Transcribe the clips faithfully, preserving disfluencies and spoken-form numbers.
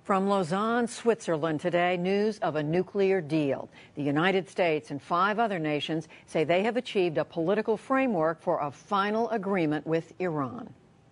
From Lausanne, Switzerland today, news of a nuclear deal. The United States and five other nations say they have achieved a political framework for a final agreement with Iran.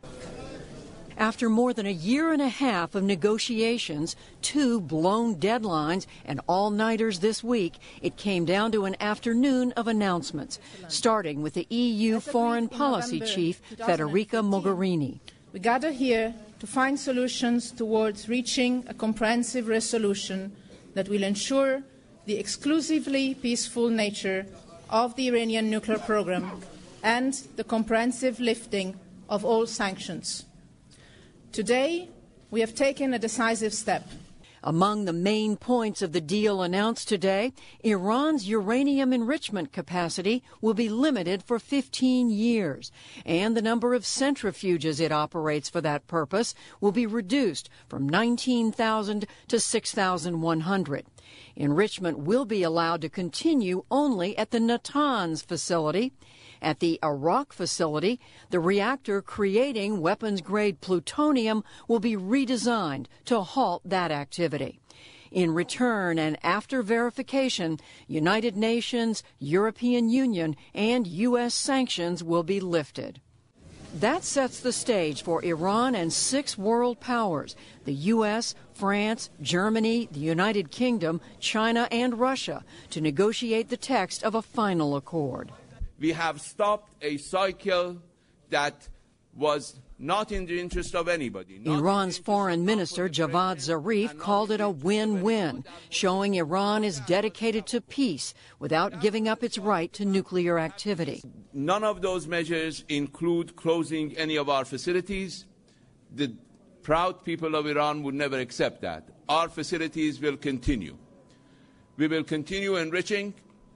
After more than a year and a half of negotiations, two blown deadlines, and all-nighters this week, it came down to an afternoon of announcements, starting with the E U Foreign Policy Chief, Federica Mogherini. We gather here to find solutions towards reaching a comprehensive resolution that will ensure the exclusively peaceful nature of the Iranian nuclear program and the comprehensive lifting of all sanctions. Today, we have taken a decisive step. Among the main points of the deal announced today, Iran's uranium enrichment capacity will be limited for fifteen years, and the number of centrifuges it operates for that purpose will be reduced from nineteen thousand to six thousand one hundred. Enrichment will be allowed to continue only at the Natanz facility. At the Arak facility, the reactor creating weapons-grade plutonium will be redesigned to halt that activity. In return and after verification, United Nations, European Union, and U S sanctions will be lifted. That sets the stage for Iran and six world powers, the U S, France, Germany, the United Kingdom, China, and Russia, to negotiate the text of a final accord. We have stopped a cycle that was not in the interest of anybody. Iran's foreign minister, Javad Zarif, called it a win-win, showing Iran is dedicated to peace without giving up its right to nuclear activity. None of those measures include closing any of our facilities. The proud people of Iran would never accept that. Our facilities will continue. We will continue enriching.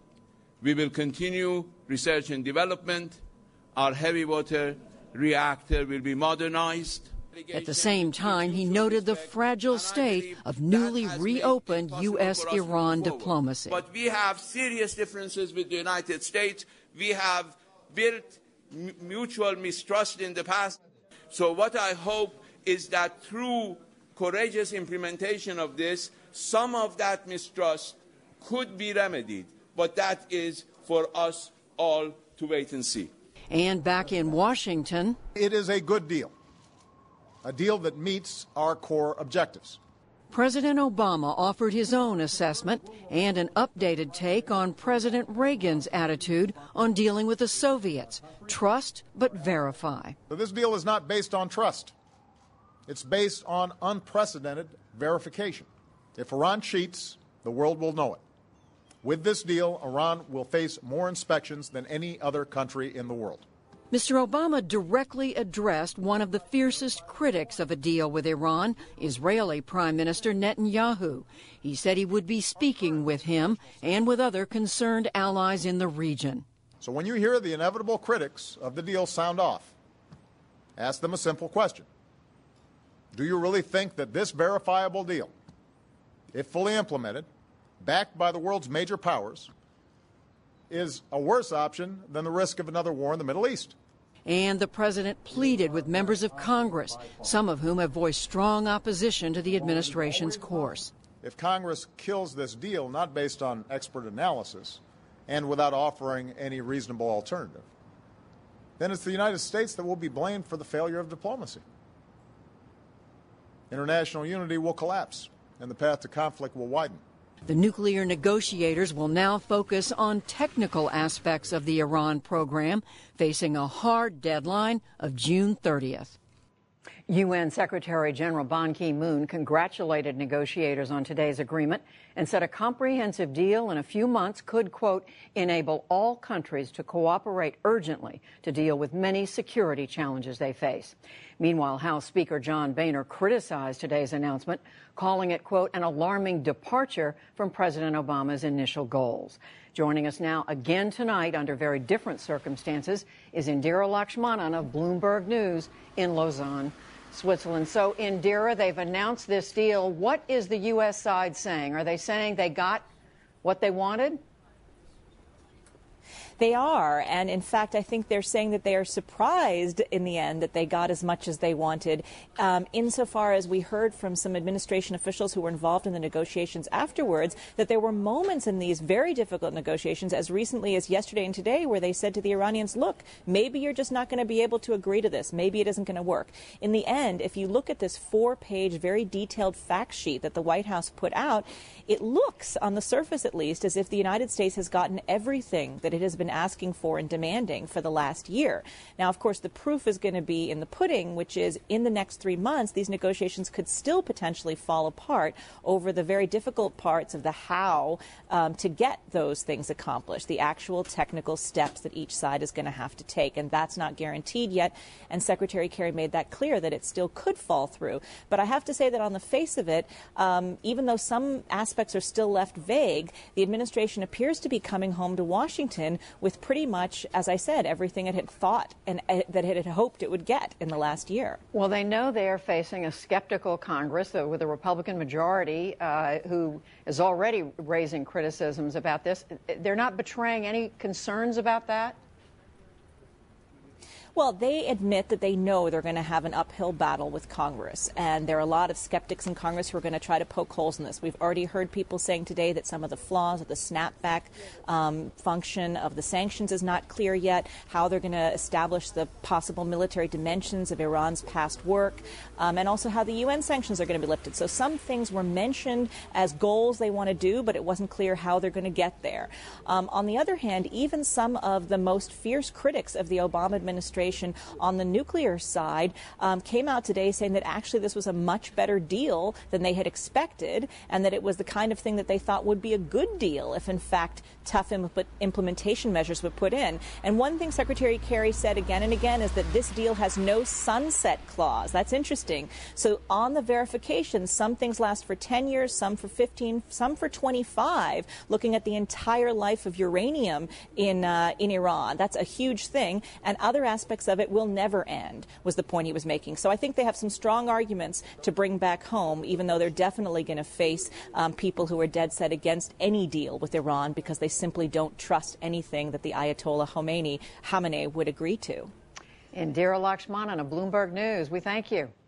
We will continue research and development. Our heavy water reactor will be modernized. At the same time, he noted the fragile state of newly reopened U S Iran diplomacy. But we have serious differences with the United States. We have built mutual mistrust in the past. So what I hope is that through courageous implementation of this, some of that mistrust could be remedied. But that is for us all to wait and see. And back in Washington, it is a good deal, a deal that meets our core objectives. President Obama offered his own assessment and an updated take on President Reagan's attitude on dealing with the Soviets. Trust but verify. So this deal is not based on trust. It's based on unprecedented verification. If Iran cheats, the world will know it. With this deal, Iran will face more inspections than any other country in the world. Mister Obama directly addressed one of the fiercest critics of a deal with Iran, Israeli Prime Minister Netanyahu. He said he would be speaking with him and with other concerned allies in the region. So when you hear the inevitable critics of the deal sound off, ask them a simple question. Do you really think that this verifiable deal, if fully implemented, backed by the world's major powers, is a worse option than the risk of another war in the Middle East? And the president pleaded with members of Congress, some of whom have voiced strong opposition to the administration's course. If Congress kills this deal not based on expert analysis and without offering any reasonable alternative, then it's the United States that will be blamed for the failure of diplomacy. International unity will collapse, and the path to conflict will widen. The nuclear negotiators will now focus on technical aspects of the Iran program, facing a hard deadline of June thirtieth. U N Secretary General Ban Ki-moon congratulated negotiators on today's agreement and said a comprehensive deal in a few months could, quote, enable all countries to cooperate urgently to deal with many security challenges they face. Meanwhile, House Speaker John Boehner criticized today's announcement, calling it, quote, an alarming departure from President Obama's initial goals. Joining us now again tonight under very different circumstances is Indira Lakshmanan of Bloomberg News in Lausanne, Switzerland. So, Indira, they've announced this deal. What is the U S side saying? Are they saying they got what they wanted? They are, and in fact, I think they're saying that they are surprised in the end that they got as much as they wanted, um, insofar as we heard from some administration officials who were involved in the negotiations afterwards that there were moments in these very difficult negotiations as recently as yesterday and today where they said to the Iranians, look, maybe you're just not going to be able to agree to this. Maybe it isn't going to work. In the end, if you look at this four-page, very detailed fact sheet that the White House put out, it looks, on the surface at least, as if the United States has gotten everything that it has been asking for and demanding for the last year. Now, of course, the proof is going to be in the pudding, which is in the next three months, these negotiations could still potentially fall apart over the very difficult parts of the how um, to get those things accomplished, the actual technical steps that each side is going to have to take. And that's not guaranteed yet. And Secretary Kerry made that clear that it still could fall through. But I have to say that on the face of it, um, even though some aspects are still left vague, the administration appears to be coming home to Washington with pretty much, as I said, everything it had thought and uh, that it had hoped it would get in the last year. Well, they know they are facing a skeptical Congress uh, with a Republican majority uh, who is already raising criticisms about this. They're not betraying any concerns about that? Well, they admit that they know they're going to have an uphill battle with Congress, and there are a lot of skeptics in Congress who are going to try to poke holes in this. We've already heard people saying today that some of the flaws of the snapback um, function of the sanctions is not clear yet, how they're going to establish the possible military dimensions of Iran's past work, um, and also how the U N sanctions are going to be lifted. So some things were mentioned as goals they want to do, but it wasn't clear how they're going to get there. Um, on the other hand, even some of the most fierce critics of the Obama administration on the nuclear side um, came out today saying that actually this was a much better deal than they had expected, and that it was the kind of thing that they thought would be a good deal if, in fact, tough im- implementation measures were put in. And one thing Secretary Kerry said again and again is that this deal has no sunset clause. That's interesting. So on the verification, some things last for ten years, some for fifteen, some for twenty-five, looking at the entire life of uranium in, uh, in Iran. That's a huge thing. And other aspects of it will never end, was the point he was making. So I think they have some strong arguments to bring back home, even though they're definitely going to face um, people who are dead set against any deal with Iran because they simply don't trust anything that the Ayatollah Khomeini, Khamenei would agree to. Indira Lakshmanan of Bloomberg News, we thank you.